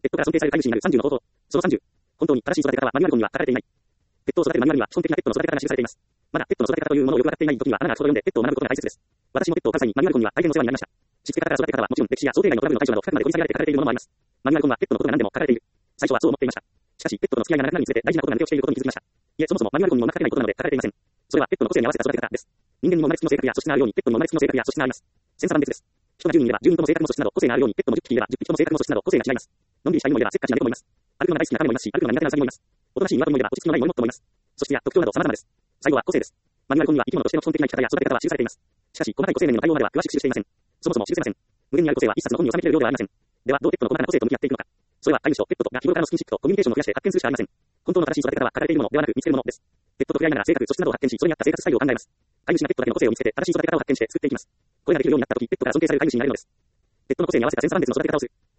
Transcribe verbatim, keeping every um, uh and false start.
ペットから尊敬される飼い主になるさんじゅうの方法。そのさんじゅう。本当に正しい育て方はマニュアル本には書かれていない。ペットを育てるマニュアルには基本的なペットの育て方が記されています。まだペットの育て方というものをよくわかっていない時にはあなたが書を読んでペットを学ぶことが大切です。私もペットを飼う際にマニュアル本には大変お世話になりました。しつけ方から育て方はもちろん歴史や想定外のトラブルの対処など深くまで掘り下げられて書かれているものもあります。マニュアル本はペットのことが何でも書かれている。最初はそう思っていました。しかしペットとの付き合いが長くなるにつれて大事なことが抜け落ちていることに気づきました。いえ、そもそもマニュアル本にも書かれないことなので書かれていません。それはペットの個性に合わせた育て方です。人間にも生まれつきの性格や素質があるようにペットにも生まれつきの性格や素質があります。千差万別です。人がじゅうにんいればじゅうにんとも性格も素質など個性があるようにペットもじゅっぴきいればじゅっぴきとも性格も素質など個性が違います。のんびりした犬もいればせっかちな猫もいます。歩くのが大好きな亀もいますし、歩くのが苦手なウサギもいます。おとなしい鶏もいれば落ち着きのないモルモットもいます。素質や特徴など様々です。最後は個性です。マニュアル本には生き物としての基本的な生き方や育て方は記されています。しかし、細かい個性面への対応までは詳しく記していません。そもそも記せません。無限にある個性は一冊の本に収めきれる量ではありません。では、どうペットの細かな個性と向き合っていくのか。それは飼い主とペットとが日頃からのスキンシップとコミュニケーションを増やして発見するしかありません。本当の正しい育て方は書かれているものではなく見つけるものです。ペットと触れ合いながら性格、素質などを発見し、それに合った生活スタイルを考えます。飼い主がペットだけの個性を見つけて正しい育て方を発見して作っていきます。これができるようになったとき、ペットから尊敬される飼い主になれるのです。ペットの個性に合わせた千差万別の育て方をする。